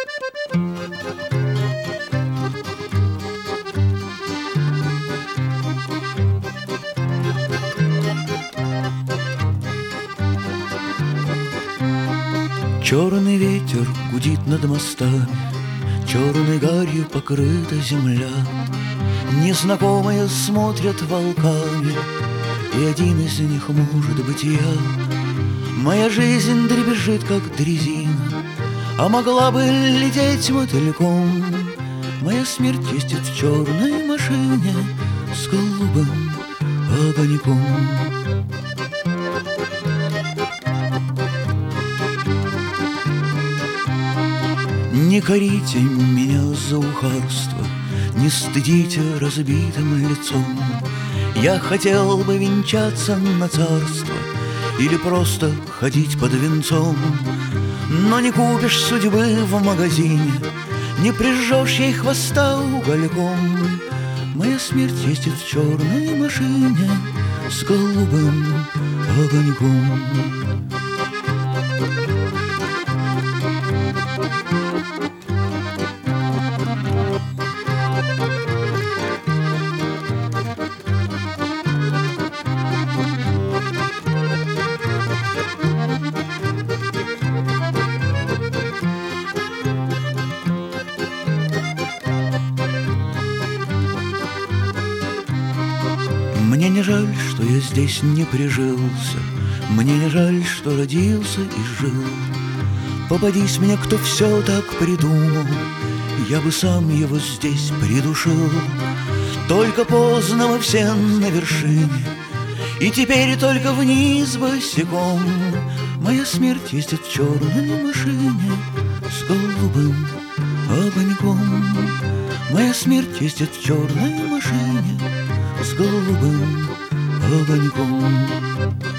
Черный ветер гудит над мостами, черной гарью покрыта земля. Незнакомые смотрят волками, и один из них может быть я. Моя жизнь дребезжит, как дрезина, а могла бы лететь мотыльком. Моя смерть ездит в черной машине с голубым огоньком. Не корите меня за ухарство, не стыдите разбитым лицом. Я хотел бы венчаться на царство или просто ходить под венцом. Но не купишь судьбы в магазине, не прижжешь ей хвоста угольком. Моя смерть ездит в черной машине с голубым огоньком. Мне не жаль, что я здесь не прижился, мне не жаль, что родился и жил. Попадись мне, кто все так придумал, я бы сам его здесь придушил. Только поздно мы все на вершине, и теперь только вниз босиком. Моя смерть ездит в черной машине с голубым огоньком. Моя смерть ездит в черной машине с голубым огоньком.